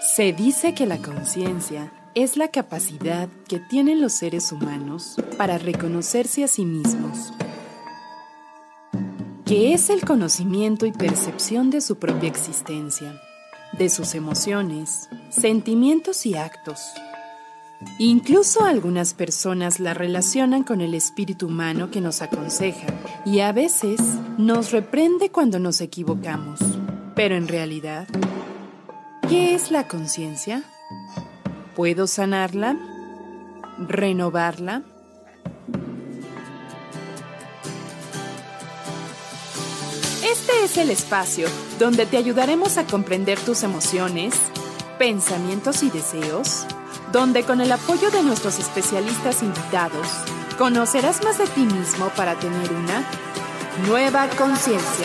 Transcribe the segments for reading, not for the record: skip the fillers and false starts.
Se dice que la conciencia es la capacidad que tienen los seres humanos para reconocerse a sí mismos, que es el conocimiento y percepción de su propia existencia, de sus emociones, sentimientos y actos. Incluso algunas personas la relacionan con el espíritu humano que nos aconseja y a veces nos reprende cuando nos equivocamos. Pero en realidad, ¿qué es la conciencia? ¿Puedo sanarla? ¿Renovarla? Este es el espacio donde te ayudaremos a comprender tus emociones, pensamientos y deseos, donde con el apoyo de nuestros especialistas invitados, conocerás más de ti mismo para tener una nueva conciencia.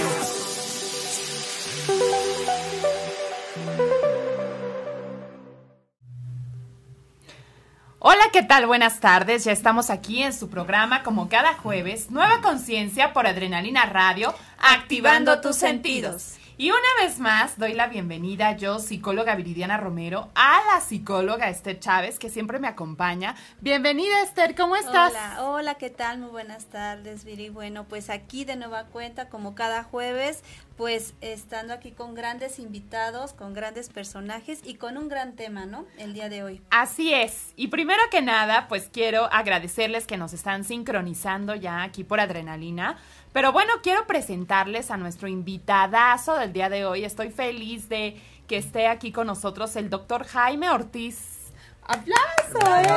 Hola, ¿qué tal? Buenas tardes. Ya estamos aquí en su programa como cada jueves, Nueva Conciencia por Adrenalina Radio, activando tus sentidos. Y una vez más doy la bienvenida yo, psicóloga Viridiana Romero, a la psicóloga Esther Chávez, que siempre me acompaña. Bienvenida, Esther, ¿cómo estás? Hola, ¿qué tal? Muy buenas tardes, Viri. Bueno, pues aquí de nueva cuenta, como cada jueves, pues estando aquí con grandes invitados, con grandes personajes y con un gran tema, ¿no? El día de hoy. Así es. Y primero que nada, pues quiero agradecerles que nos están sincronizando ya aquí por Adrenalina. Pero bueno, quiero presentarles a nuestro invitadazo del día de hoy. Estoy feliz de que esté aquí con nosotros el doctor Jaime Ortiz. ¡Aplausos!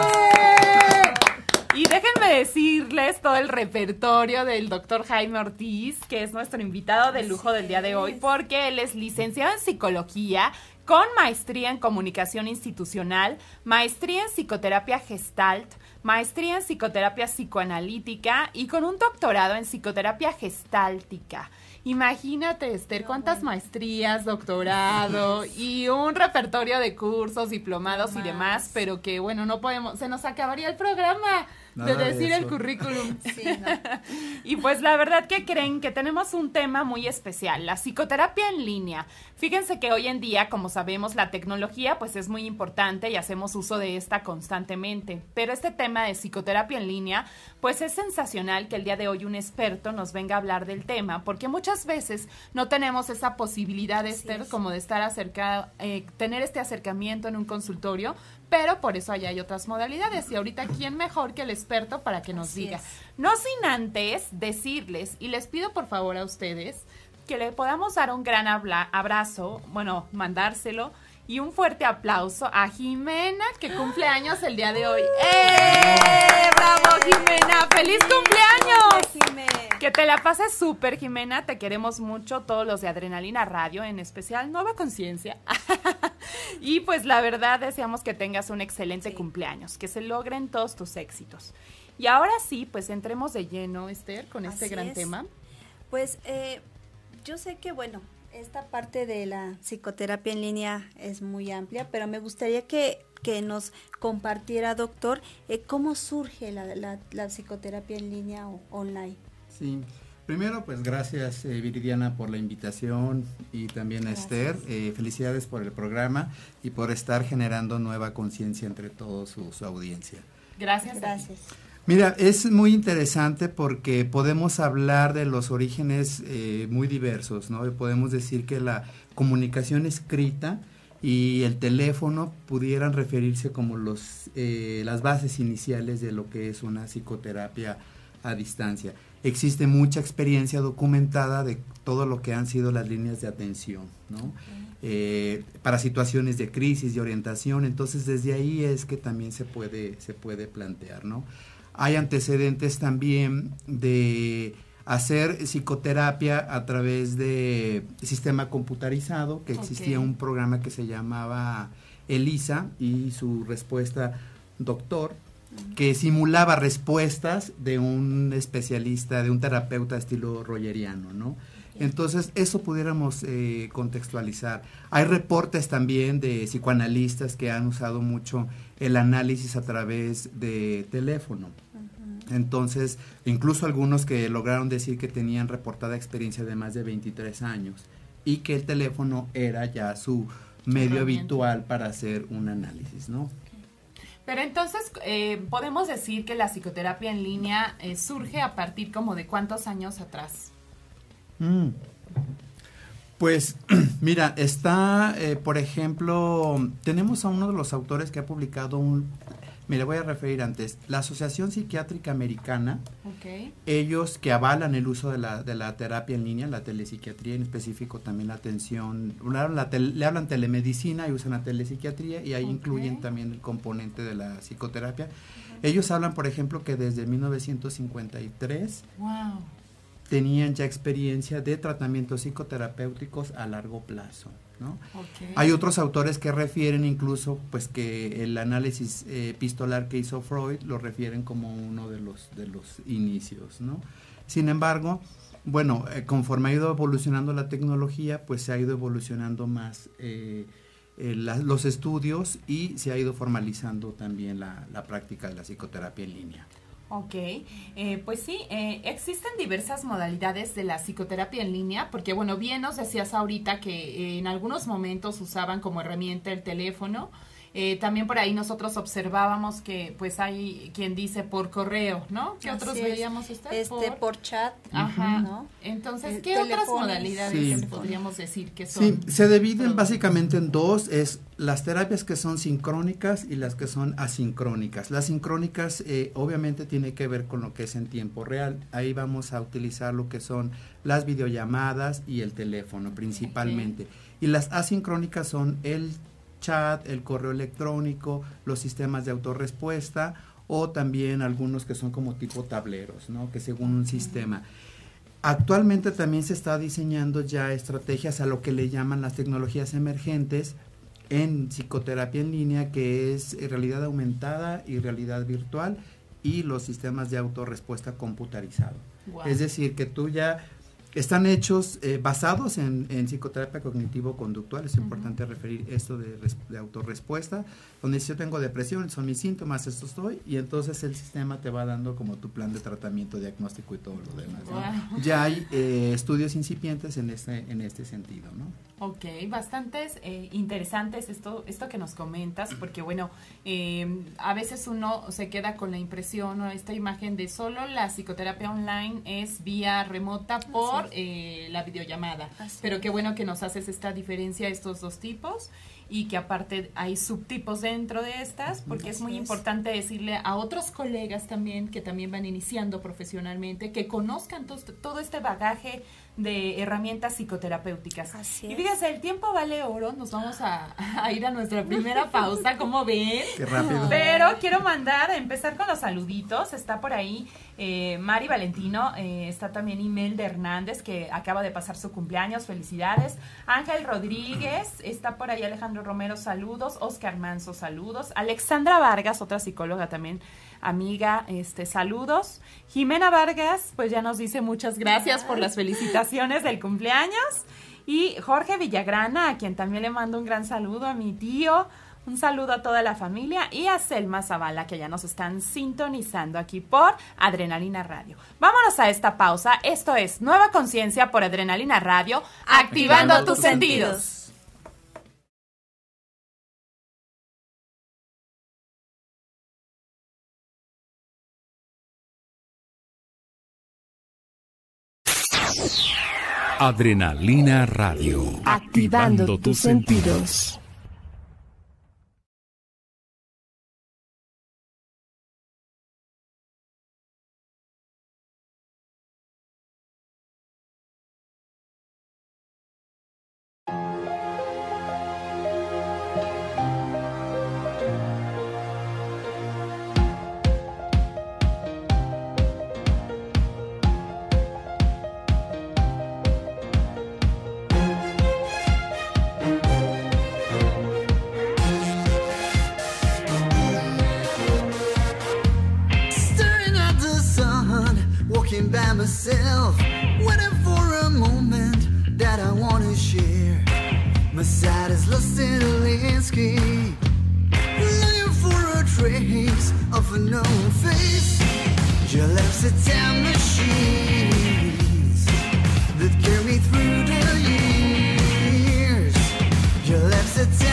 Y déjenme decirles todo el repertorio del doctor Jaime Ortiz, que es nuestro invitado de lujo del día de hoy, porque él es licenciado en psicología, con maestría en comunicación institucional, maestría en psicoterapia gestalt, maestría en psicoterapia psicoanalítica y con un doctorado en psicoterapia gestáltica. Imagínate, Esther, cuántas maestrías, doctorado y un repertorio de cursos, diplomados y demás, pero que bueno, no podemos, se nos acabaría el programa de decir el currículum. Sí, ¿no? Y pues la verdad que creen que tenemos un tema muy especial, la psicoterapia en línea. Fíjense que hoy en día, como sabemos, la tecnología pues es muy importante y hacemos uso de esta constantemente, pero este tema de psicoterapia en línea pues es sensacional que el día de hoy un experto nos venga a hablar del tema, porque muchas veces no tenemos esa posibilidad, Esther, como de estar tener este acercamiento en un consultorio, pero por eso allá hay otras modalidades y ahorita ¿quién mejor que el experto para que nos diga? No sin antes decirles, y les pido por favor a ustedes que le podamos dar un gran abrazo, bueno, mandárselo, y un fuerte aplauso a Jimena, que cumple años el día de hoy. ¡Bravo, Jimena! ¡Feliz cumpleaños! Jimena. Que te la pases súper, Jimena. Te queremos mucho, todos los de Adrenalina Radio, en especial Nueva Conciencia. Y pues la verdad deseamos que tengas un excelente cumpleaños, que se logren todos tus éxitos. Y ahora sí, pues entremos de lleno, Esther, con este gran tema. Pues yo sé que, bueno, esta parte de la psicoterapia en línea es muy amplia, pero me gustaría que nos compartiera, doctor, cómo surge la psicoterapia en línea o online. Sí, primero pues gracias Viridiana por la invitación y también a Esther, felicidades por el programa y por estar generando nueva conciencia entre todos su audiencia. Gracias. Mira, es muy interesante porque podemos hablar de los orígenes muy diversos, ¿no? Y podemos decir que la comunicación escrita y el teléfono pudieran referirse como las bases iniciales de lo que es una psicoterapia a distancia. Existe mucha experiencia documentada de todo lo que han sido las líneas de atención, ¿no? Para situaciones de crisis, de orientación, entonces desde ahí es que también se puede plantear, ¿no? Hay antecedentes también de hacer psicoterapia a través de sistema computarizado, que existía un programa que se llamaba ELISA y su respuesta doctor, que simulaba respuestas de un especialista, de un terapeuta estilo rogeriano, ¿no? Entonces, eso pudiéramos contextualizar. Hay reportes también de psicoanalistas que han usado mucho el análisis a través de teléfono. Entonces, incluso algunos que lograron decir que tenían reportada experiencia de más de 23 años y que el teléfono era ya su medio habitual para hacer un análisis, ¿no? Pero entonces, podemos decir que la psicoterapia en línea surge a partir como de ¿cuántos años atrás? Pues, mira, está, por ejemplo, tenemos a uno de los autores que ha publicado me le voy a referir antes, la Asociación Psiquiátrica Americana, ellos que avalan el uso de la terapia en línea, la telepsiquiatría, en específico también la atención, le hablan telemedicina y usan la telepsiquiatría y ahí incluyen también el componente de la psicoterapia. Ellos hablan, por ejemplo, que desde 1953 tenían ya experiencia de tratamientos psicoterapéuticos a largo plazo, ¿no? Hay otros autores que refieren incluso pues que el análisis epistolar que hizo Freud lo refieren como uno de los inicios, ¿no? Sin embargo, bueno, conforme ha ido evolucionando la tecnología, pues se ha ido evolucionando más los estudios y se ha ido formalizando también la práctica de la psicoterapia en línea. Pues sí, existen diversas modalidades de la psicoterapia en línea, porque bueno, bien nos decías ahorita que en algunos momentos usaban como herramienta el teléfono. También por ahí nosotros observábamos que pues hay quien dice por correo, ¿no? ¿Qué otros veíamos por chat. Ajá. ¿No? Entonces, ¿qué otras modalidades podríamos decir que son? Sí, se dividen básicamente en dos, es las terapias que son sincrónicas y las que son asincrónicas. Las sincrónicas obviamente tiene que ver con lo que es en tiempo real. Ahí vamos a utilizar lo que son las videollamadas y el teléfono principalmente. Y las asincrónicas son el chat, el correo electrónico, los sistemas de autorrespuesta o también algunos que son como tipo tableros, ¿no? Que según un sistema. Actualmente también se está diseñando ya estrategias a lo que le llaman las tecnologías emergentes en psicoterapia en línea, que es realidad aumentada y realidad virtual y los sistemas de autorrespuesta computarizado. Es decir, que tú ya están hechos basados en psicoterapia cognitivo-conductual. Es importante referir esto de autorrespuesta, donde si yo tengo depresión, son mis síntomas, esto estoy, y entonces el sistema te va dando como tu plan de tratamiento, diagnóstico y todo lo demás, ¿no? Ya hay estudios incipientes en este sentido, ¿no? Bastantes interesantes esto que nos comentas, porque bueno, a veces uno se queda con la impresión o esta imagen de solo la psicoterapia online es vía remota por la videollamada, pero qué bueno que nos haces esta diferencia, estos dos tipos, y que aparte hay subtipos dentro de estas, porque es muy importante decirle a otros colegas también que también van iniciando profesionalmente, que conozcan todo este bagaje de herramientas psicoterapéuticas. Y fíjese, el tiempo vale oro, nos vamos a ir a nuestra primera pausa, ¿cómo ven? Qué rápido. Pero quiero empezar con los saluditos. Está por ahí Mari Valentino, está también Imelda Hernández, que acaba de pasar su cumpleaños, felicidades. Ángel Rodríguez, está por ahí Alejandro Romero, saludos. Oscar Manso, saludos. Alexandra Vargas, otra psicóloga también, amiga, saludos. Jimena Vargas, pues ya nos dice muchas gracias por las felicitaciones del cumpleaños. Y Jorge Villagrana, a quien también le mando un gran saludo, a mi tío, un saludo a toda la familia y a Selma Zavala, que ya nos están sintonizando aquí por Adrenalina Radio. Vámonos a esta pausa. Esto es Nueva Conciencia por Adrenalina Radio, activando tus sentidos. Adrenalina Radio, activando tus sentidos. By myself, waiting for a moment that I want to share. My side is lost in a landscape, looking for a trace of a known face. Your lips are time machines that carry me through the years. Your lips are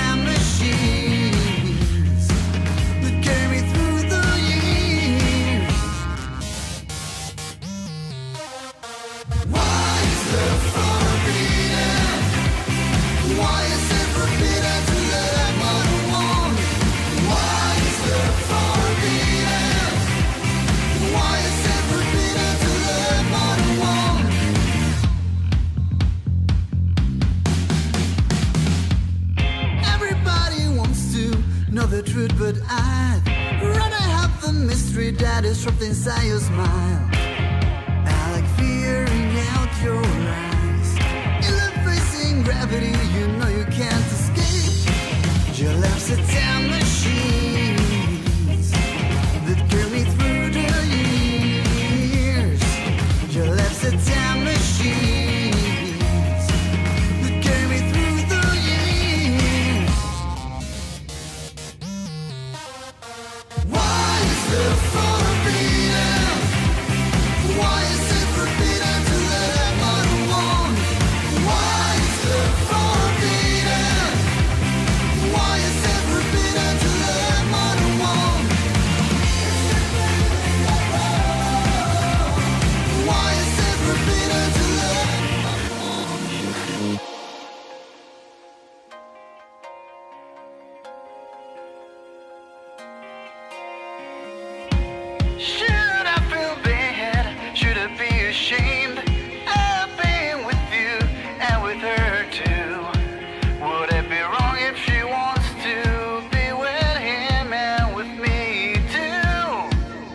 trapped inside your smile. I like fearing out your eyes. You love facing gravity, you know you can't escape. Your love's a time machine that carry me through the years. Your love's a time machine that carry me through the years. Why is the forbidden? Why is it forbidden to let one alone? Why is the forbidden? Why is it forbidden to let one alone? Why is it forbidden to let Should I feel bad? Should I be ashamed? I've been with you and with her too. Would it be wrong if she wants to be with him and with me too?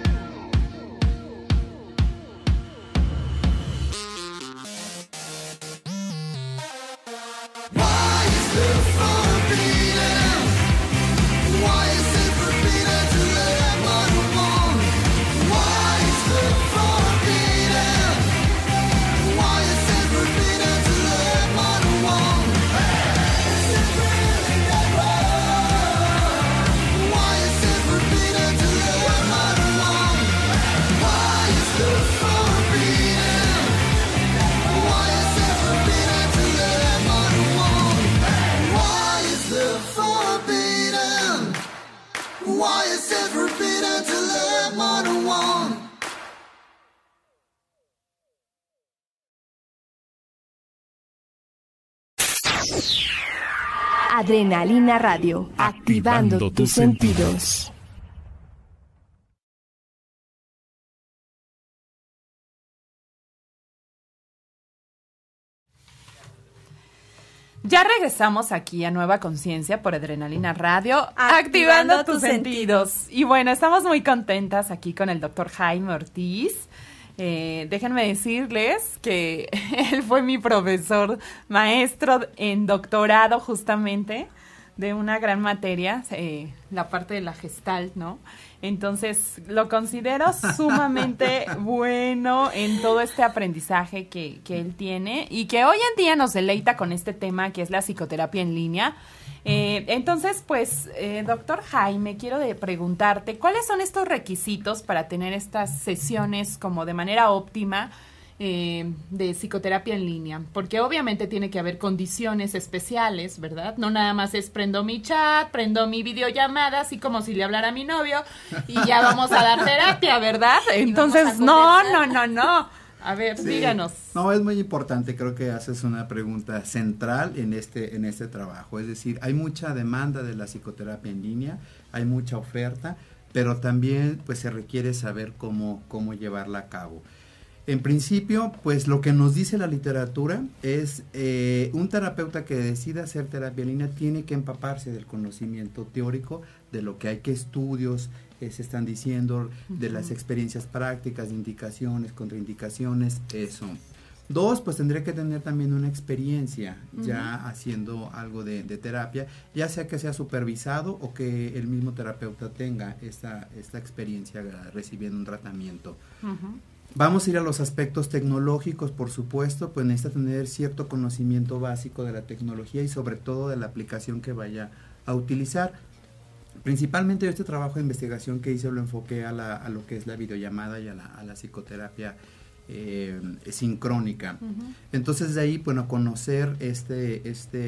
Why is the forbidden? Why is it forbidden to let one alone? Why is the forbidden? Why is it forbidden to let one alone? Is it really that wrong? Why is it forbidden to let one alone? Why is the forbidden? Why is it forbidden to let one alone? Why is the forbidden? Why is it forbidden to let one alone? Adrenalina Radio, activando tus sentidos. Ya regresamos aquí a Nueva Conciencia por Adrenalina Radio, activando tus sentidos. Y bueno, estamos muy contentas aquí con el doctor Jaime Ortiz. Déjenme decirles que él fue mi profesor, maestro en doctorado justamente de una gran materia, la parte de la Gestalt, ¿no? Entonces, lo considero sumamente bueno en todo este aprendizaje que él tiene y que hoy en día nos deleita con este tema que es la psicoterapia en línea. Entonces, pues, doctor Jaime, quiero preguntarte, ¿cuáles son estos requisitos para tener estas sesiones como de manera óptima de psicoterapia en línea? Porque obviamente tiene que haber condiciones especiales, ¿verdad? No nada más es prendo mi chat, prendo mi videollamada, así como si le hablara a mi novio y ya vamos a dar terapia, ¿verdad? Entonces, no. A ver, sí, díganos. No, es muy importante, creo que haces una pregunta central en este trabajo, es decir, hay mucha demanda de la psicoterapia en línea, hay mucha oferta, pero también pues se requiere saber cómo llevarla a cabo. En principio, pues lo que nos dice la literatura es un terapeuta que decida hacer terapia en línea tiene que empaparse del conocimiento teórico, de lo que hay, que estudios se están diciendo, de las experiencias prácticas, de indicaciones, contraindicaciones, eso. 2, pues tendría que tener también una experiencia ya haciendo algo de terapia, ya sea que sea supervisado o que el mismo terapeuta tenga esta experiencia recibiendo un tratamiento. Vamos a ir a los aspectos tecnológicos, por supuesto, pues necesita tener cierto conocimiento básico de la tecnología y sobre todo de la aplicación que vaya a utilizar. Principalmente este trabajo de investigación que hice lo enfoqué a lo que es la videollamada y a la psicoterapia sincrónica. Entonces de ahí, bueno, conocer el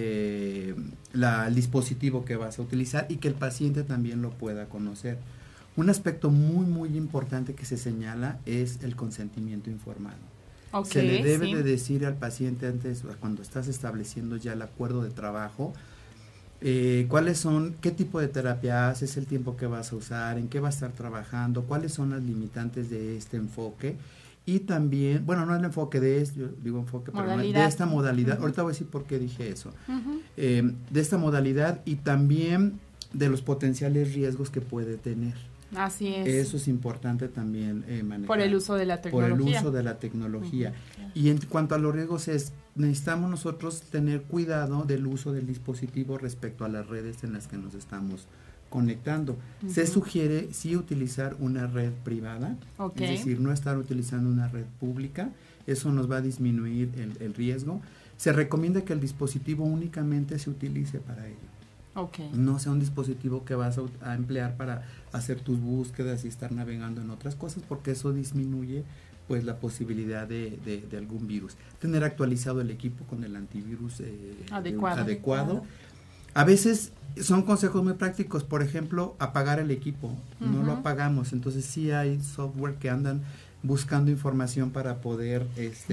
dispositivo que vas a utilizar y que el paciente también lo pueda conocer. Un aspecto muy, muy importante que se señala es el consentimiento informado. Okay, se le debe de decir al paciente antes, cuando estás estableciendo ya el acuerdo de trabajo, cuáles son, qué tipo de terapia haces, el tiempo que vas a usar, en qué va a estar trabajando, cuáles son las limitantes de este enfoque y también, bueno, no el enfoque de este, yo digo enfoque, pero de esta modalidad, ahorita voy a decir por qué dije eso, de esta modalidad y también de los potenciales riesgos que puede tener. Así es. Eso es importante también manejar. Por el uso de la tecnología. Por el uso de la tecnología. Y en cuanto a los riesgos necesitamos nosotros tener cuidado del uso del dispositivo respecto a las redes en las que nos estamos conectando. Se sugiere sí utilizar una red privada, es decir, no estar utilizando una red pública. Eso nos va a disminuir el riesgo. Se recomienda que el dispositivo únicamente se utilice para ello. No sea un dispositivo que vas a emplear para hacer tus búsquedas y estar navegando en otras cosas, porque eso disminuye pues la posibilidad de algún virus. Tener actualizado el equipo con el antivirus adecuado. A veces son consejos muy prácticos, por ejemplo, apagar el equipo. No lo apagamos, entonces sí hay software que andan buscando información para poder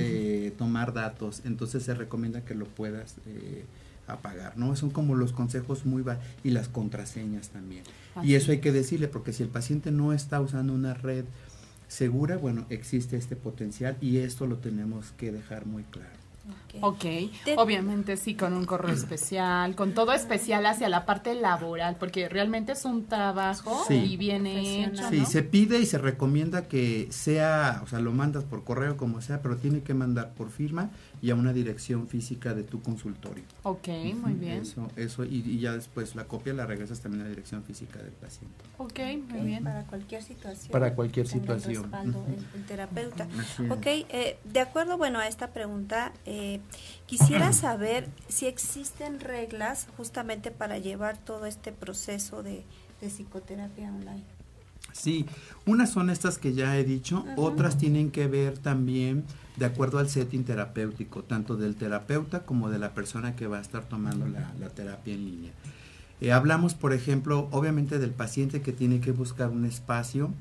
tomar datos, entonces se recomienda que lo puedas apagar, ¿no? Son como los consejos y las contraseñas también. Y eso hay que decirle, porque si el paciente no está usando una red segura, bueno, existe este potencial y esto lo tenemos que dejar muy claro. Obviamente sí, con un correo especial, con todo especial hacia la parte laboral, porque realmente es un trabajo y viene hecho, ¿no? Sí, se pide y se recomienda que sea, o sea, lo mandas por correo como sea, pero tiene que mandar por firma y a una dirección física de tu consultorio. Muy bien. Eso y ya después la copia la regresas también a la dirección física del paciente. Muy bien. Para cualquier situación. Para cualquier situación. El respaldo, el terapeuta. De acuerdo, a esta pregunta, quisiera saber si existen reglas justamente para llevar todo este proceso de psicoterapia online. Sí, unas son estas que ya he dicho, otras tienen que ver también de acuerdo al setting terapéutico, tanto del terapeuta como de la persona que va a estar tomando la terapia en línea. Hablamos, por ejemplo, obviamente del paciente que tiene que buscar un espacio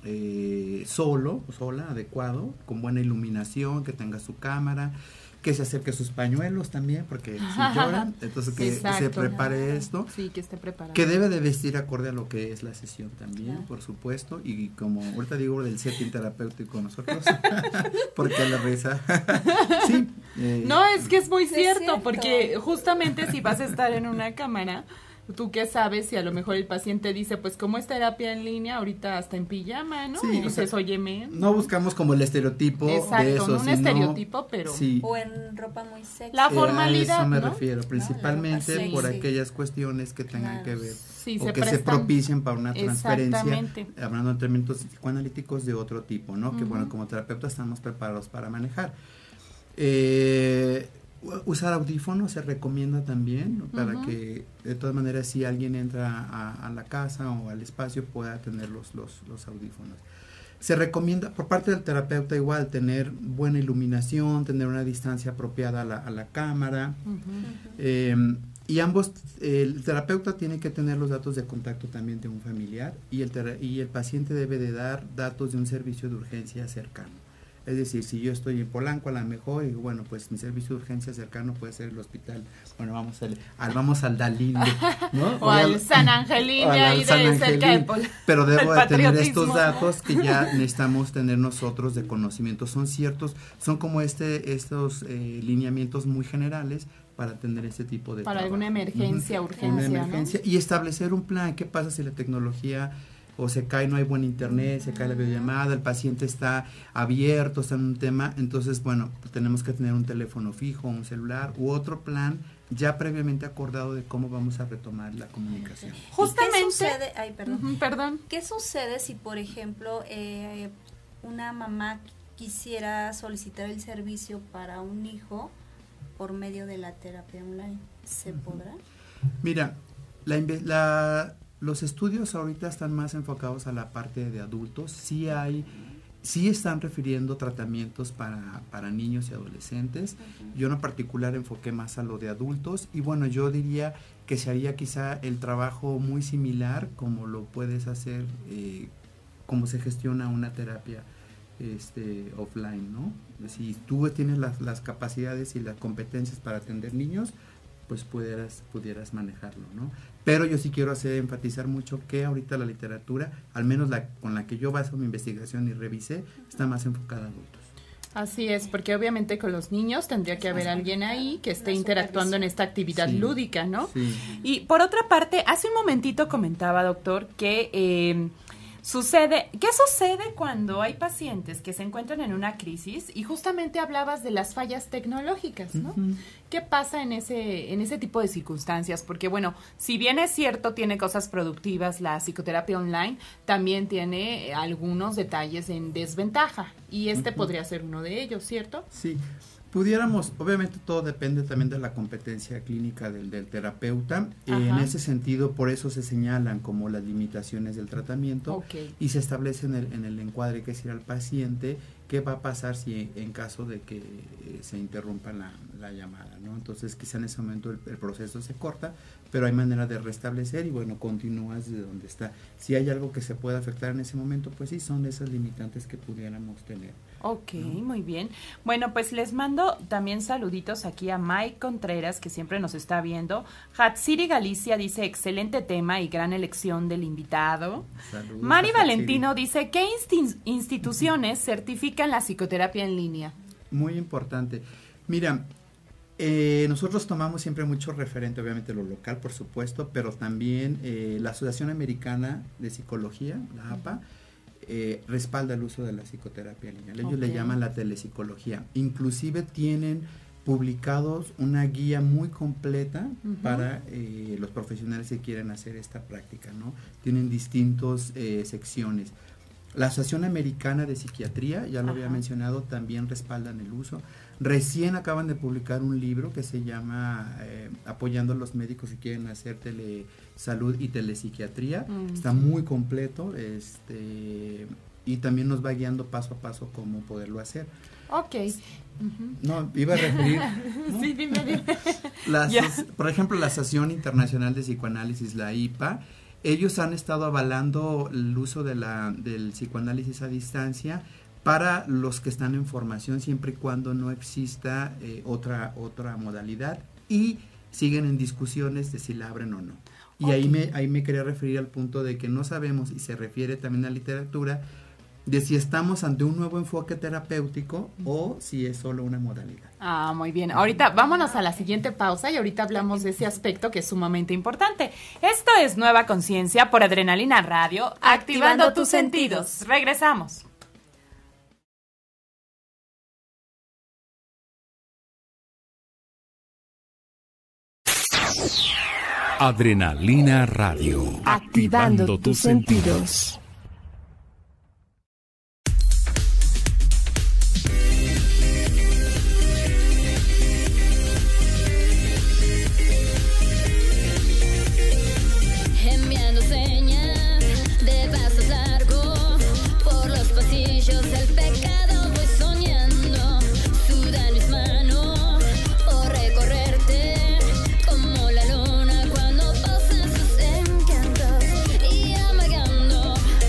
sola, adecuado, con buena iluminación, que tenga su cámara, que se acerque a sus pañuelos también, porque si lloran, entonces que se prepare esto. Sí, que esté preparado. Que debe de vestir acorde a lo que es la sesión también, por supuesto, y como ahorita digo del setting terapéutico nosotros, porque la risa. Sí. No, es que es muy cierto, porque justamente si vas a estar en una cámara, tú qué sabes si a lo mejor el paciente dice, pues como es terapia en línea, ahorita hasta en pijama, ¿no? Sí, y dices, óyeme. No buscamos como el estereotipo de eso. No un estereotipo, pero... Sí. O en ropa muy sexy. La formalidad, a eso me refiero, principalmente por aquellas cuestiones que tengan que ver o que se propicien para una transferencia, hablando de términos psicoanalíticos de otro tipo, ¿no? Que como terapeutas estamos preparados para manejar. Usar audífonos se recomienda también, ¿no? Para que de todas maneras si alguien entra a la casa o al espacio pueda tener los audífonos. Se recomienda por parte del terapeuta igual tener buena iluminación, tener una distancia apropiada a la cámara, y ambos, el terapeuta tiene que tener los datos de contacto también de un familiar y el paciente debe de dar datos de un servicio de urgencia cercano. Es decir, si yo estoy en Polanco a lo mejor, y bueno, pues mi servicio de urgencia cercano puede ser el hospital. Bueno, vamos al Dalí, ¿no? O al San Angelín, ahí de cerca de Polanco. Pero debo de tener estos datos que ya necesitamos tener nosotros de conocimiento. Son ciertos, son como estos lineamientos muy generales para tener este tipo de para trabajo. Alguna emergencia, urgencia, una emergencia, ¿no? Y establecer un plan. ¿Qué pasa si la tecnología o se cae, no hay buen internet, se cae la videollamada, el paciente está abierto, está en un tema? Entonces, bueno, pues tenemos que tener un teléfono fijo, un celular u otro plan ya previamente acordado de cómo vamos a retomar la comunicación. Justamente. ¿Qué sucede? Perdón. ¿Qué sucede si, por ejemplo, una mamá quisiera solicitar el servicio para un hijo por medio de la terapia online? ¿Se podrá? Mira, los estudios ahorita están más enfocados a la parte de adultos. Sí están refiriendo tratamientos para niños y adolescentes. Yo en particular enfoqué más a lo de adultos y bueno, yo diría que se haría quizá el trabajo muy similar como lo puedes hacer, como se gestiona una terapia offline, ¿no? Si tú tienes las capacidades y las competencias para atender niños, pues pudieras manejarlo, ¿no? Pero yo sí quiero enfatizar mucho que ahorita la literatura, al menos con la que yo baso mi investigación y revisé, está más enfocada a adultos. Así es, porque obviamente con los niños tendría que haber alguien ahí que esté interactuando en esta actividad lúdica, ¿no? Sí. Y por otra parte, hace un momentito comentaba, doctor, que ¿Qué sucede cuando hay pacientes que se encuentran en una crisis? Y justamente hablabas de las fallas tecnológicas, ¿no? Uh-huh. ¿Qué pasa en ese tipo de circunstancias? Porque, bueno, si bien es cierto, tiene cosas productivas la psicoterapia online, también tiene algunos detalles en desventaja. Y podría ser uno de ellos, ¿cierto? Sí. Pudiéramos, obviamente todo depende también de la competencia clínica del terapeuta. En ese sentido, por eso se señalan como las limitaciones del tratamiento y se establece en el encuadre que es ir al paciente qué va a pasar si en caso de que se interrumpa la llamada, ¿no? Entonces quizá en ese momento el proceso se corta, pero hay manera de restablecer y bueno, continúas de donde está. Si hay algo que se pueda afectar en ese momento, pues sí, son esas limitantes que pudiéramos tener. Ok, ¿no? Muy bien. Bueno, pues les mando también saluditos aquí a Mike Contreras, que siempre nos está viendo. Hatsiri Galicia dice, excelente tema y gran elección del invitado. Saludos. Mari Valentino dice, ¿qué instituciones certifican la psicoterapia en línea? Muy importante. Mira, nosotros tomamos siempre mucho referente, obviamente lo local, por supuesto, pero también la Asociación Americana de Psicología, la APA, respalda el uso de la psicoterapia en línea. Ellos le llaman la telepsicología. Inclusive tienen publicados una guía muy completa para los profesionales que quieren hacer esta práctica, ¿no? Tienen distintas secciones. La Asociación Americana de Psiquiatría, ya lo había mencionado, también respaldan el uso. Recién acaban de publicar un libro que se llama Apoyando a los médicos que quieren hacer telesalud y telepsiquiatría. Está muy completo y también nos va guiando paso a paso cómo poderlo hacer. Ok. No, iba a referir... ¿no? Sí, dime. Por ejemplo, la Asociación Internacional de Psicoanálisis, la IPA, ellos han estado avalando el uso del psicoanálisis a distancia para los que están en formación siempre y cuando no exista otra modalidad y siguen en discusiones de si la abren o no. Y ahí me quería referir al punto de que no sabemos, y se refiere también a la literatura, de si estamos ante un nuevo enfoque terapéutico o si es solo una modalidad. Ah, muy bien. Ahorita vámonos a la siguiente pausa y ahorita hablamos de ese aspecto que es sumamente importante. Esto es Nueva Conciencia por Adrenalina Radio, activando tus sentidos. Regresamos. Adrenalina Radio, activando tus sentidos. Enviando señas de pasos largos por los pasillos del pecado, voy soñando, sudan mis manos por recorrerte como la luna cuando posan sus encantos y amagando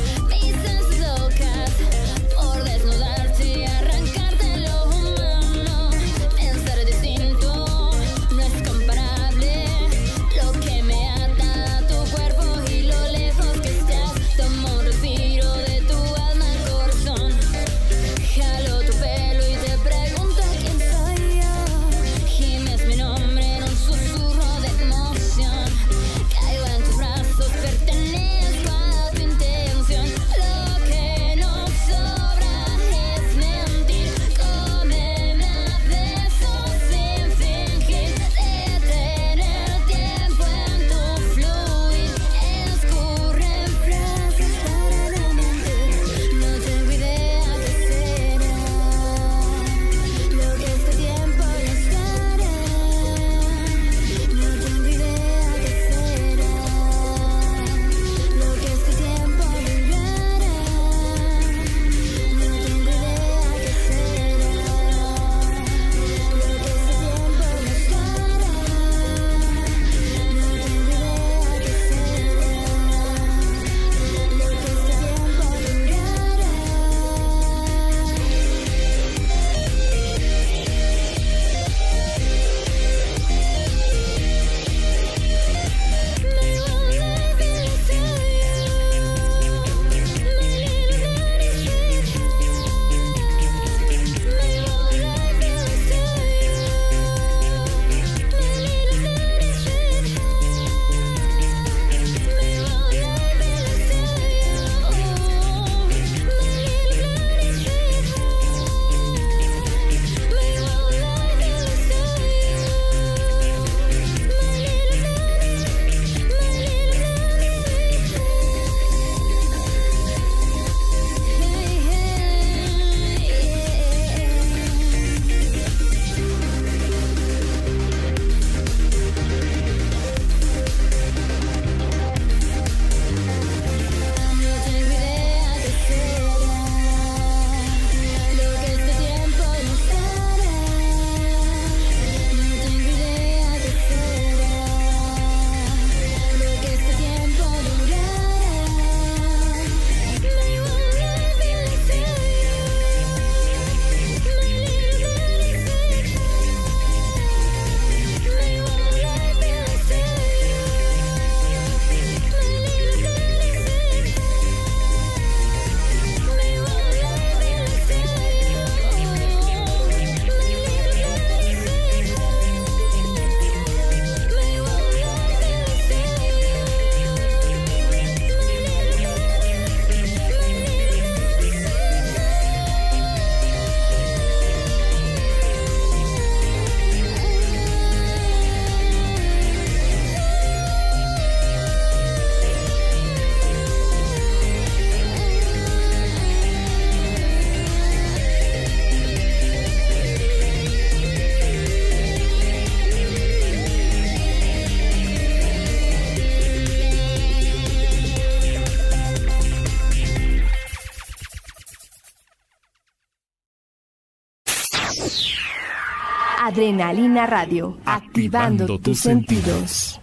Adrenalina Radio, activando tus sentidos.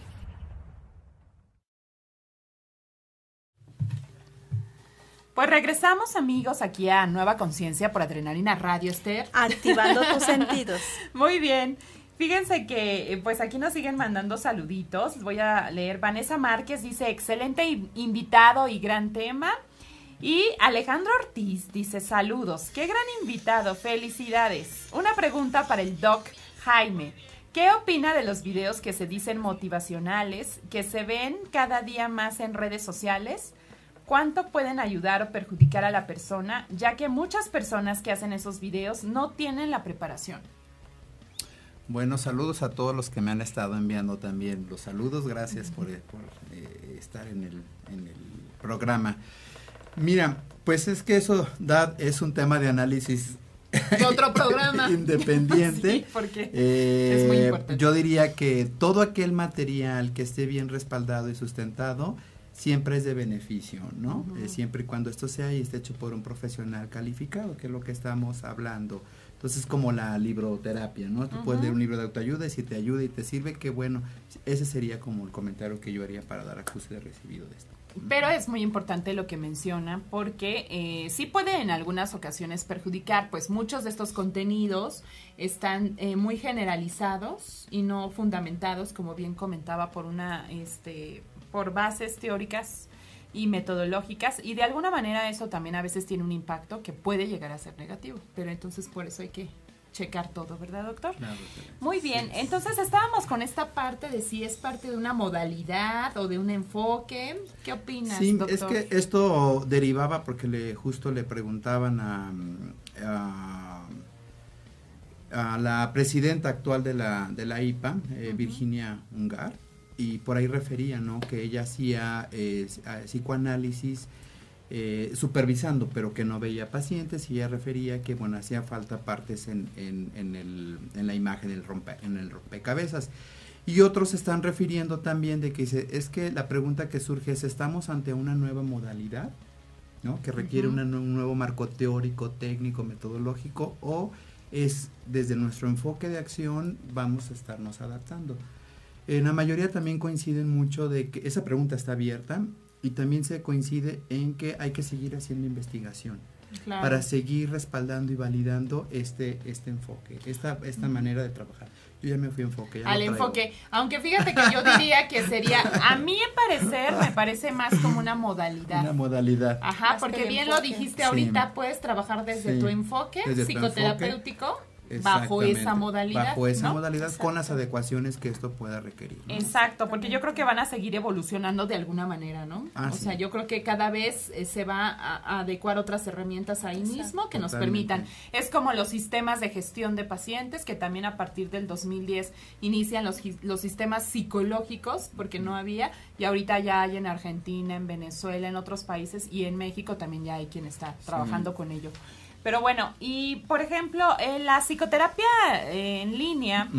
Pues regresamos, amigos, aquí a Nueva Conciencia por Adrenalina Radio, Esther. Activando tus sentidos. Muy bien. Fíjense que pues aquí nos siguen mandando saluditos. Voy a leer. Vanessa Márquez dice, excelente invitado y gran tema. Y Alejandro Ortiz dice, saludos, qué gran invitado, felicidades. Una pregunta para el Doc Jaime. ¿Qué opina de los videos que se dicen motivacionales, que se ven cada día más en redes sociales? ¿Cuánto pueden ayudar o perjudicar a la persona, ya que muchas personas que hacen esos videos no tienen la preparación? Bueno, saludos a todos los que me han estado enviando también los saludos. Gracias por estar en el programa. Mira, pues es que eso es un tema de análisis de otro programa independiente. Sí, porque es muy importante. Yo diría que todo aquel material que esté bien respaldado y sustentado siempre es de beneficio, ¿no? Siempre y cuando esto sea y esté hecho por un profesional calificado, que es lo que estamos hablando. Entonces, como la libroterapia, ¿no? Tú puedes leer un libro de autoayuda y si te ayuda y te sirve, qué bueno. Ese sería como el comentario que yo haría para dar acuse de recibido de esto. Pero es muy importante lo que menciona porque sí puede en algunas ocasiones perjudicar, pues muchos de estos contenidos están muy generalizados y no fundamentados, como bien comentaba, por por bases teóricas y metodológicas, y de alguna manera eso también a veces tiene un impacto que puede llegar a ser negativo, pero entonces por eso hay que checar todo, ¿verdad, doctor? Claro, muy bien, sí. Entonces estábamos con esta parte de si es parte de una modalidad o de un enfoque. ¿Qué opinas, sí, doctor? Es que esto derivaba porque justo le preguntaban a la presidenta actual de la IPA, Virginia Ungar, y por ahí refería, ¿no?, que ella hacía psicoanálisis supervisando, pero que no veía pacientes, y ella refería que, bueno, hacía falta partes en la imagen, en el rompecabezas. Y otros se están refiriendo también de que dice, es que la pregunta que surge es, ¿estamos ante una nueva modalidad, ¿no?, que requiere un nuevo marco teórico, técnico, metodológico, o es desde nuestro enfoque de acción vamos a estarnos adaptando? En la mayoría también coinciden mucho de que esa pregunta está abierta, y también se coincide en que hay que seguir haciendo investigación, claro, para seguir respaldando y validando este enfoque, esta manera de trabajar. Yo ya me fui al enfoque, aunque fíjate que yo diría que sería, a mí me parece más como una modalidad. Una modalidad. Ajá, porque bien lo dijiste ahorita, puedes trabajar desde tu enfoque psicoterapéutico. Bajo esa modalidad. Bajo esa ¿no? modalidad, Exacto. Con las adecuaciones que esto pueda requerir, ¿no? Exacto, porque yo creo que van a seguir evolucionando de alguna manera, ¿no? Sí. sea, yo creo que cada vez se va a adecuar otras herramientas ahí mismo que nos permitan. Es como los sistemas de gestión de pacientes, que también a partir del 2010 inician los sistemas psicológicos, porque no había, y ahorita ya hay en Argentina, en Venezuela, en otros países, y en México también ya hay quien está trabajando con ello. Pero bueno, y por ejemplo, la psicoterapia en línea,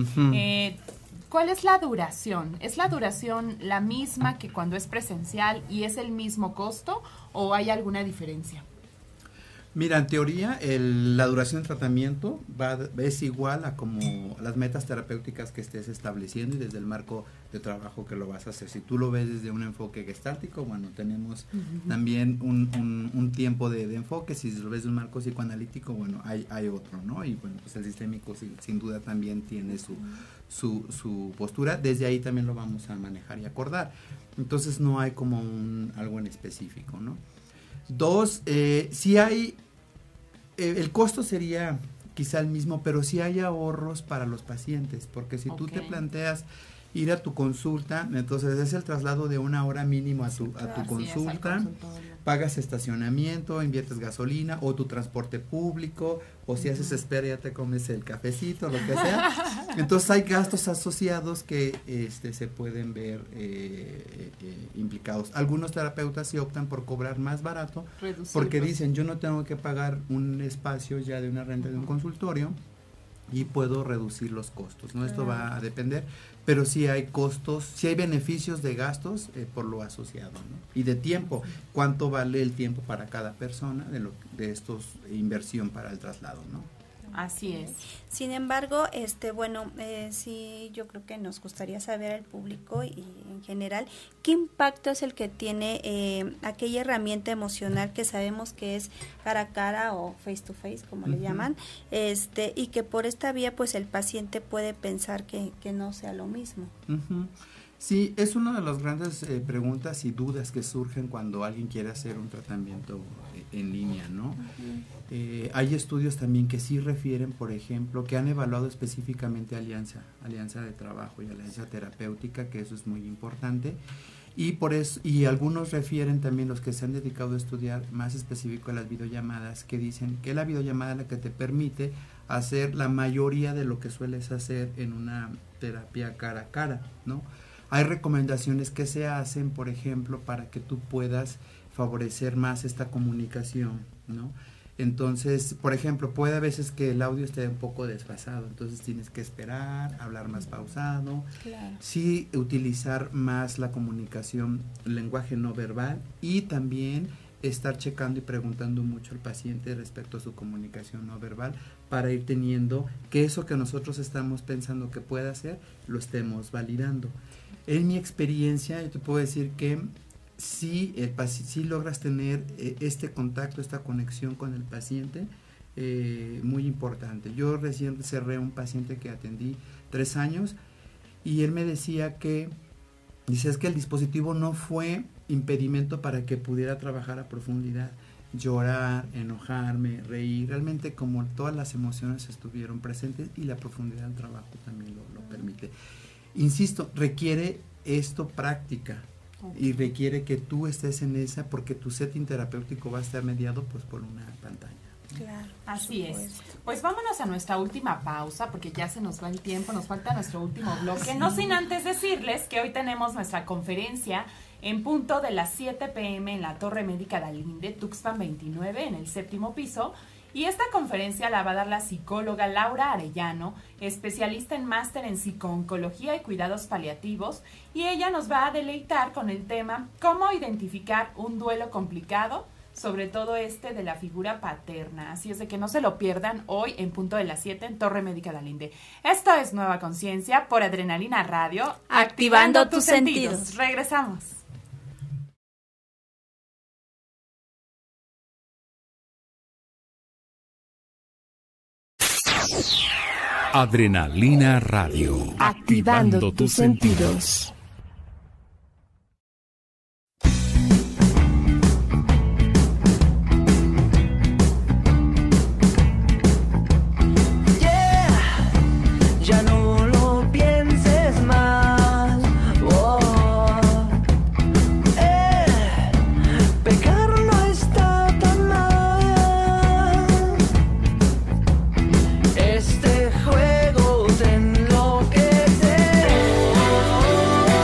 ¿cuál es la duración? ¿Es la duración la misma que cuando es presencial y es el mismo costo, o hay alguna diferencia? Mira, en teoría, la duración del tratamiento es igual a como las metas terapéuticas que estés estableciendo y desde el marco de trabajo que lo vas a hacer. Si tú lo ves desde un enfoque gestáltico, bueno, tenemos también un tiempo de enfoque. Si lo ves de un marco psicoanalítico, bueno, hay otro, ¿no? Y bueno, pues el sistémico sin duda también tiene su postura. Desde ahí también lo vamos a manejar y acordar. Entonces no hay como algo en específico, ¿no? Dos, si hay, el costo sería quizá el mismo, pero sí hay ahorros para los pacientes, porque si tú te planteas ir a tu consulta, entonces es el traslado de 1 hora mínimo a tu consulta, pagas estacionamiento, inviertes gasolina o tu transporte público, o si haces espera ya te comes el cafecito, lo que sea. Entonces hay gastos asociados que se pueden ver implicados. Algunos terapeutas sí optan por cobrar más barato, porque dicen, yo no tengo que pagar un espacio ya de una renta de un consultorio y puedo reducir los costos, ¿no? Esto va a depender, pero sí hay costos, sí hay beneficios de gastos por lo asociado, ¿no? Y de tiempo, ¿cuánto vale el tiempo para cada persona de estos inversión para el traslado, ¿no? Así es. Sin embargo, bueno, sí, yo creo que nos gustaría saber al público y en general, ¿qué impacto es el que tiene aquella herramienta emocional que sabemos que es cara a cara o face to face, como le llaman, y que por esta vía, pues el paciente puede pensar que no sea lo mismo? Sí, es una de las grandes preguntas y dudas que surgen cuando alguien quiere hacer un tratamiento en línea, ¿no? Hay estudios también que sí refieren, por ejemplo, que han evaluado específicamente alianza de trabajo y alianza terapéutica, que eso es muy importante, y por eso, y algunos refieren también, los que se han dedicado a estudiar más específico a las videollamadas, que dicen que la videollamada es la que te permite hacer la mayoría de lo que sueles hacer en una terapia cara a cara, ¿no? Hay recomendaciones que se hacen, por ejemplo, para que tú puedas favorecer más esta comunicación, ¿no? Entonces, por ejemplo, puede a veces que el audio esté un poco desfasado, entonces tienes que esperar, hablar más pausado, sí utilizar más la comunicación, el lenguaje no verbal, y también estar checando y preguntando mucho al paciente respecto a su comunicación no verbal, para ir teniendo que eso que nosotros estamos pensando que puede hacer, lo estemos validando. En mi experiencia, yo te puedo decir que sí logras tener este contacto, esta conexión con el paciente, muy importante. Yo recién cerré un paciente que atendí 3 años y él me decía que, es que el dispositivo no fue impedimento para que pudiera trabajar a profundidad, llorar, enojarme, reír, realmente como todas las emociones estuvieron presentes y la profundidad del trabajo también lo permite. Insisto, requiere esto práctica y requiere que tú estés en esa, porque tu setting terapéutico va a estar mediado pues por una pantalla. Claro, así es. Pues vámonos a nuestra última pausa, porque ya se nos va el tiempo, nos falta nuestro último bloque, no sin antes decirles que hoy tenemos nuestra conferencia en punto de las 7 p.m. en la Torre Médica Dalinde, Tuxpan 29, en el 7º piso. Y esta conferencia la va a dar la psicóloga Laura Arellano, especialista en máster en psicooncología y cuidados paliativos, y ella nos va a deleitar con el tema cómo identificar un duelo complicado, sobre todo de la figura paterna. Así es de que no se lo pierdan hoy en punto de las 7 en Torre Médica Dalinde. Esto es Nueva Conciencia por Adrenalina Radio, activando tus sentidos. Regresamos. Adrenalina Radio, activando tus sentidos. Ya no lo pienses más. Pecar no está tan mal. Este juego te enloquece.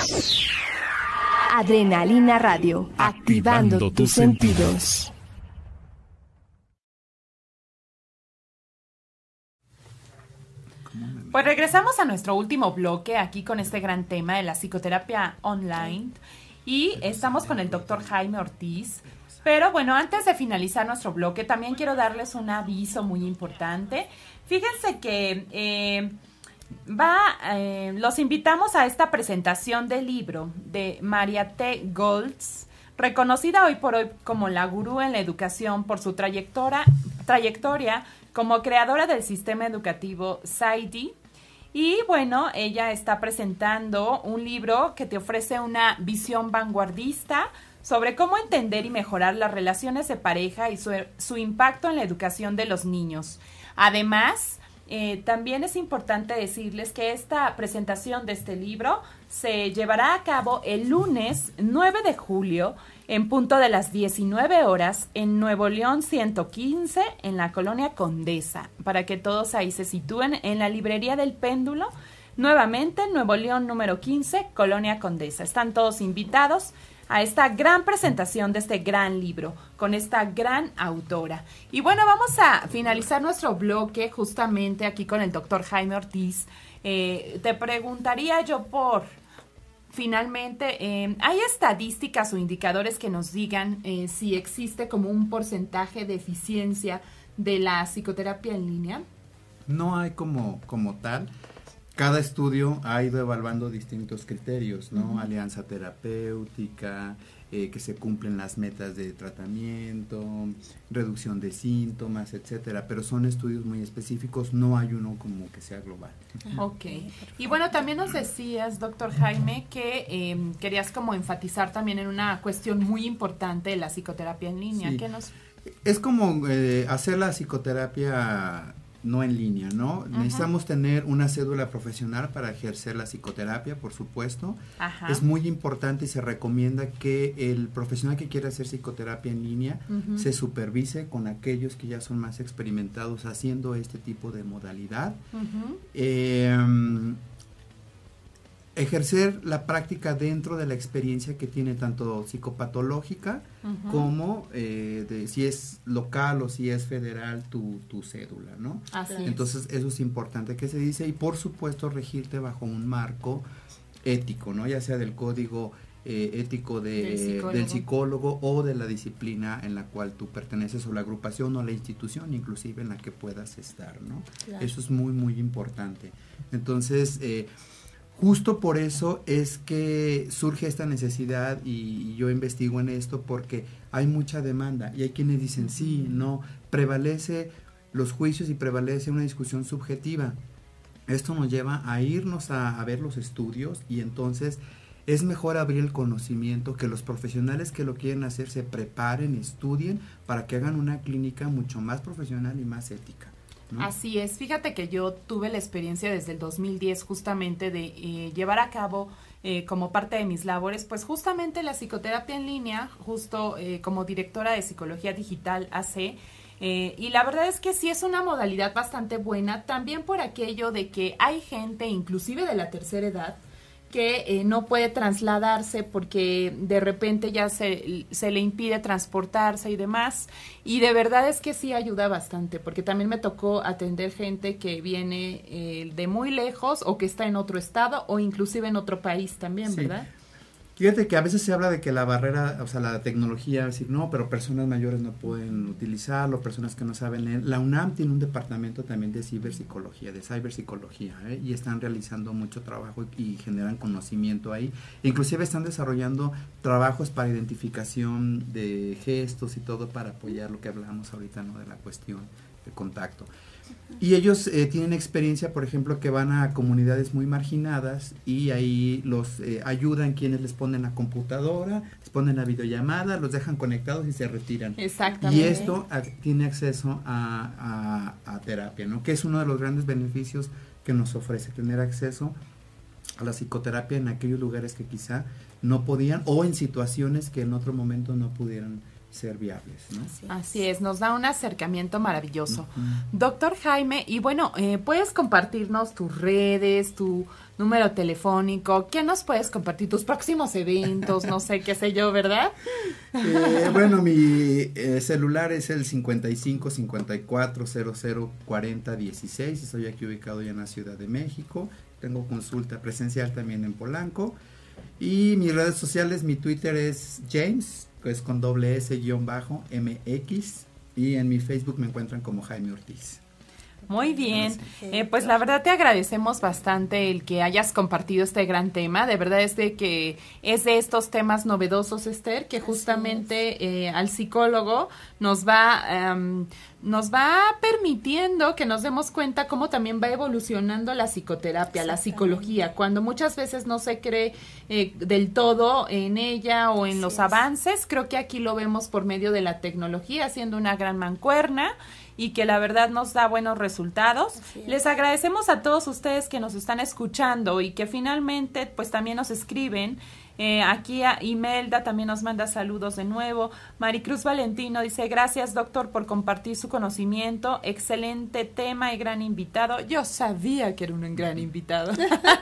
Adrenalina Radio, activando tus sentidos. Pues regresamos a nuestro último bloque aquí con este gran tema de la psicoterapia online y estamos con el doctor Jaime Ortiz. Pero bueno, antes de finalizar nuestro bloque, también quiero darles un aviso muy importante. Fíjense que los invitamos a esta presentación del libro de María T. Goltz, reconocida hoy por hoy como la gurú en la educación por su trayectoria como creadora del sistema educativo SAIDI. Y bueno, ella está presentando un libro que te ofrece una visión vanguardista sobre cómo entender y mejorar las relaciones de pareja y su impacto en la educación de los niños. Además, también es importante decirles que esta presentación de este libro se llevará a cabo el lunes 9 de julio en punto de las 19 horas en Nuevo León 115 en la Colonia Condesa, para que todos ahí se sitúen en la librería del Péndulo, nuevamente Nuevo León número 15, Colonia Condesa. Están todos invitados a esta gran presentación de este gran libro con esta gran autora. Y bueno, vamos a finalizar nuestro bloque justamente aquí con el doctor Jaime Ortiz. Te preguntaría yo finalmente, ¿hay estadísticas o indicadores que nos digan si existe como un porcentaje de eficiencia de la psicoterapia en línea? No hay como tal. Cada estudio ha ido evaluando distintos criterios, ¿no? Alianza terapéutica, que se cumplen las metas de tratamiento, reducción de síntomas, etcétera, pero son estudios muy específicos, no hay uno como que sea global. Ok. Y bueno, también nos decías, doctor Jaime, que querías como enfatizar también en una cuestión muy importante de la psicoterapia en línea. Sí. ¿Qué nos...? Es como hacer la psicoterapia no en línea, ¿no? Ajá. Necesitamos tener una cédula profesional para ejercer la psicoterapia, por supuesto. Ajá. Es muy importante y se recomienda que el profesional que quiera hacer psicoterapia en línea se supervise con aquellos que ya son más experimentados haciendo este tipo de modalidad. Ejercer la práctica dentro de la experiencia que tiene tanto psicopatológica como de si es local o si es federal tu cédula, ¿no? Así Entonces eso es importante que se dice y por supuesto regirte bajo un marco ético, ¿no? Ya sea del código ético del psicólogo o de la disciplina en la cual tú perteneces o la agrupación o la institución inclusive en la que puedas estar, ¿no? Claro. Eso es muy muy importante. Entonces justo por eso es que surge esta necesidad y yo investigo en esto porque hay mucha demanda y hay quienes dicen sí, no, prevalece los juicios y prevalece una discusión subjetiva. Esto nos lleva a irnos a ver los estudios y entonces es mejor abrir el conocimiento, que los profesionales que lo quieren hacer se preparen, estudien para que hagan una clínica mucho más profesional y más ética, ¿no? Así es, fíjate que yo tuve la experiencia desde el 2010 justamente de llevar a cabo como parte de mis labores, pues justamente la psicoterapia en línea, justo como directora de Psicología Digital AC, y la verdad es que sí es una modalidad bastante buena, también por aquello de que hay gente, inclusive de la tercera edad, que no puede trasladarse porque de repente ya se le impide transportarse y demás, y de verdad es que sí ayuda bastante, porque también me tocó atender gente que viene de muy lejos o que está en otro estado o inclusive en otro país también, sí. ¿verdad? Fíjate que a veces se habla de que la barrera, o sea, la tecnología, decir, no, pero personas mayores no pueden utilizarlo, personas que no saben leer. La UNAM tiene un departamento también de ciberpsicología, y están realizando mucho trabajo y generan conocimiento ahí. Inclusive están desarrollando trabajos para identificación de gestos y todo para apoyar lo que hablábamos ahorita, ¿no? De la cuestión de contacto. Y ellos tienen experiencia, por ejemplo, que van a comunidades muy marginadas y ahí los ayudan quienes les ponen la computadora, les ponen la videollamada, los dejan conectados y se retiran. Exactamente. Y esto tiene acceso a terapia, ¿no? Que es uno de los grandes beneficios que nos ofrece, tener acceso a la psicoterapia en aquellos lugares que quizá no podían o en situaciones que en otro momento no pudieran ser viables, ¿no? Así es, nos da un acercamiento maravilloso. Doctor Jaime, y bueno, ¿puedes compartirnos tus redes, tu número telefónico? ¿Qué nos puedes compartir? Tus próximos eventos, no sé, qué sé yo, ¿verdad? Bueno, mi celular es el 55 54 00 40 16. Estoy aquí ubicado ya en la Ciudad de México. Tengo consulta presencial también en Polanco. Y mis redes sociales, mi Twitter es James, que es con _S_MX. Y en mi Facebook me encuentran como Jaime Ortiz. Muy bien, pues la verdad te agradecemos bastante el que hayas compartido este gran tema. De verdad es de estos temas novedosos, Esther, que justamente al psicólogo nos va permitiendo que nos demos cuenta cómo también va evolucionando la psicoterapia, la psicología, cuando muchas veces no se cree del todo en ella o en los avances. Creo que aquí lo vemos por medio de la tecnología, haciendo una gran mancuerna, y que la verdad nos da buenos resultados. Les agradecemos a todos ustedes que nos están escuchando y que finalmente pues también nos escriben. Aquí a Imelda también nos manda saludos de nuevo. Maricruz Valentino dice: gracias, doctor, por compartir su conocimiento, excelente tema y gran invitado. Yo sabía que era un gran invitado.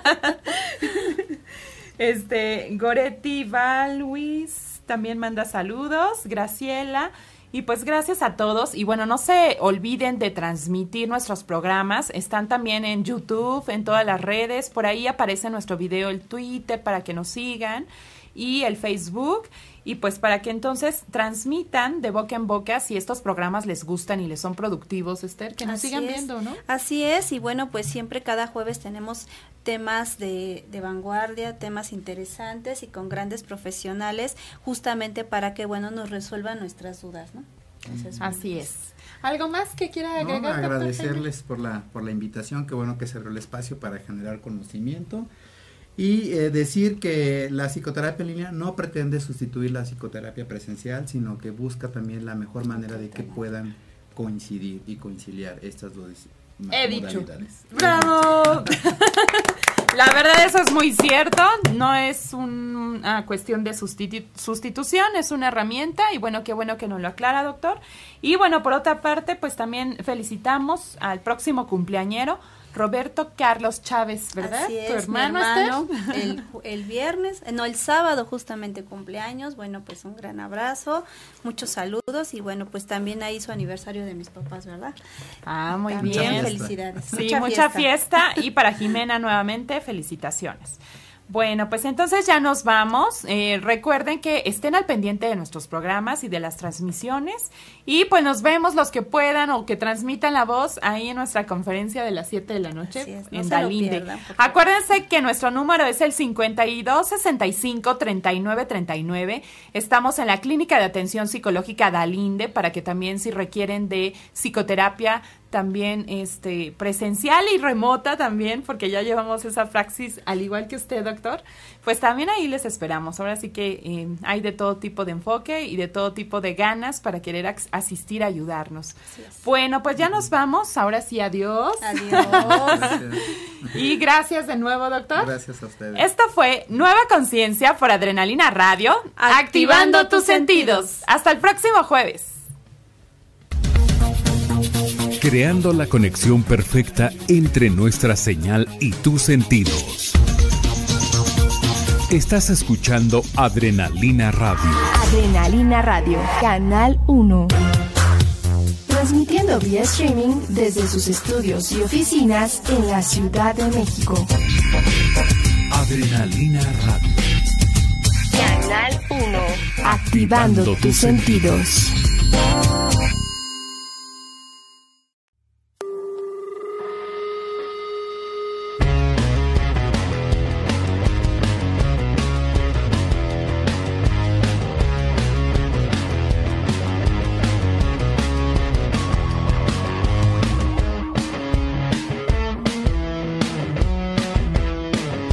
Goretti Valwis también manda saludos. Graciela. Y pues gracias a todos, y bueno, no se olviden de transmitir nuestros programas. Están también en YouTube, en todas las redes, por ahí aparece nuestro video, el Twitter, para que nos sigan, y el Facebook, y pues para que entonces transmitan de boca en boca si estos programas les gustan y les son productivos, Esther, que nos sigan viendo, ¿no? Así es, y bueno, pues siempre cada jueves tenemos temas de vanguardia, temas interesantes y con grandes profesionales, justamente para que, bueno, nos resuelvan nuestras dudas, ¿no? Entonces, así es. ¿Algo más que quiera agregar? Agradecerles por la invitación, qué bueno que se abrió el espacio para generar conocimiento. Y decir que la psicoterapia en línea no pretende sustituir la psicoterapia presencial, sino que busca también la mejor manera de que puedan coincidir y conciliar estas dos modalidades. ¡Bravo! La verdad, eso es muy cierto. No es una cuestión de sustitución, es una herramienta. Y bueno que nos lo aclara, doctor. Y bueno, por otra parte, pues también felicitamos al próximo cumpleañero, Roberto Carlos Chávez, ¿verdad? Así es, tu hermano, el viernes, el sábado justamente cumpleaños. Bueno, pues un gran abrazo, muchos saludos, y bueno, pues también ahí su aniversario de mis papás, ¿verdad? Muy también bien. Felicidades. Sí, mucha fiesta, y para Jimena nuevamente, felicitaciones. Bueno, pues entonces ya nos vamos. Recuerden que estén al pendiente de nuestros programas y de las transmisiones. Y pues nos vemos los que puedan o que transmitan la voz ahí en nuestra conferencia de las 7 de la noche en Dalinde. Acuérdense que nuestro número es el 5265-3939. Estamos en la Clínica de Atención Psicológica Dalinde, para que también, si requieren de psicoterapia, también presencial y remota también, porque ya llevamos esa praxis al igual que usted, doctor, pues también ahí les esperamos. Ahora sí que hay de todo tipo de enfoque y de todo tipo de ganas para querer asistir a ayudarnos. Bueno, pues ya nos vamos, ahora sí, adiós. Adiós. Y gracias de nuevo, doctor. Gracias a ustedes. Esto fue Nueva Conciencia por Adrenalina Radio, activando tus sentidos. Hasta el próximo jueves. Creando la conexión perfecta entre nuestra señal y tus sentidos. Estás escuchando Adrenalina Radio. Adrenalina Radio, Canal 1. Transmitiendo vía streaming desde sus estudios y oficinas en la Ciudad de México. Adrenalina Radio. Canal 1. Activando tus sentidos.